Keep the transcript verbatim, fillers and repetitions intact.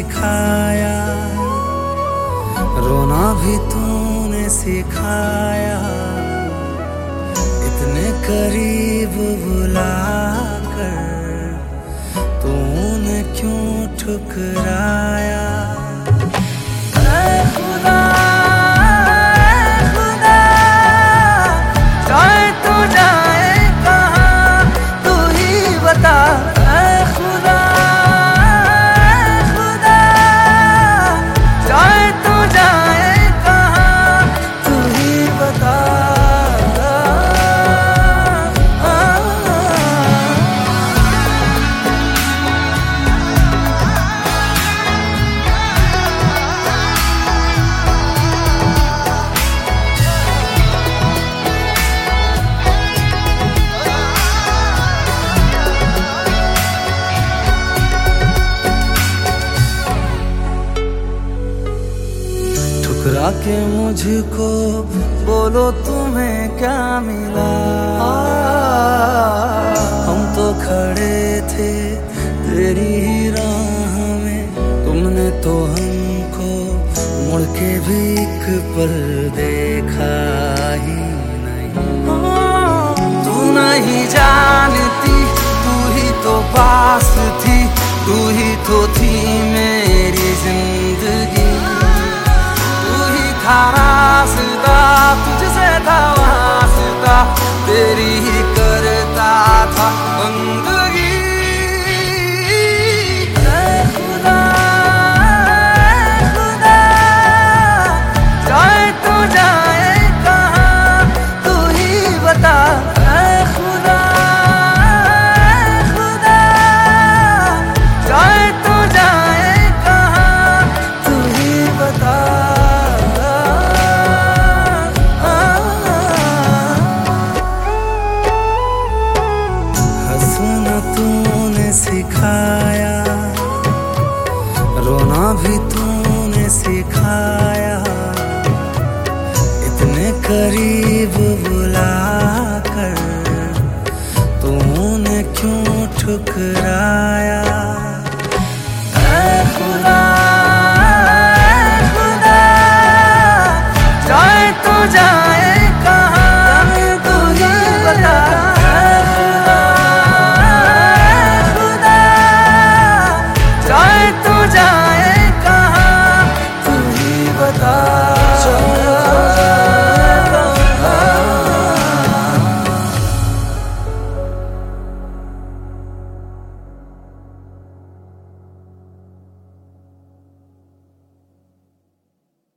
सिखाया, रोना भी तूने सिखाया। इतने करीब बुलाकर तूने क्यों ठुकराया। ठुकरा के मुझको बोलो तुम्हें क्या मिला। हम तो खड़े थे तेरी ही राह में, तुमने तो हमको मुड़ के भी एक पल देखा ही नहीं। तू नहीं जानती, तू ही तो पास थी, तू ही तो थी मेरी जिंदगी। रास्ता तुझसे था वास्ता, तेरी ही करता था बंदगी। खुदा खुदा जाए तो जाए कहाँ, तू ही बता। खुदा खुदा जाए तो जाए कहाँ, तू ही बता। तूने सिखाया, रोना भी तूने सिखाया। इतने करीब बुलाकर तूने क्यों ठुकराया।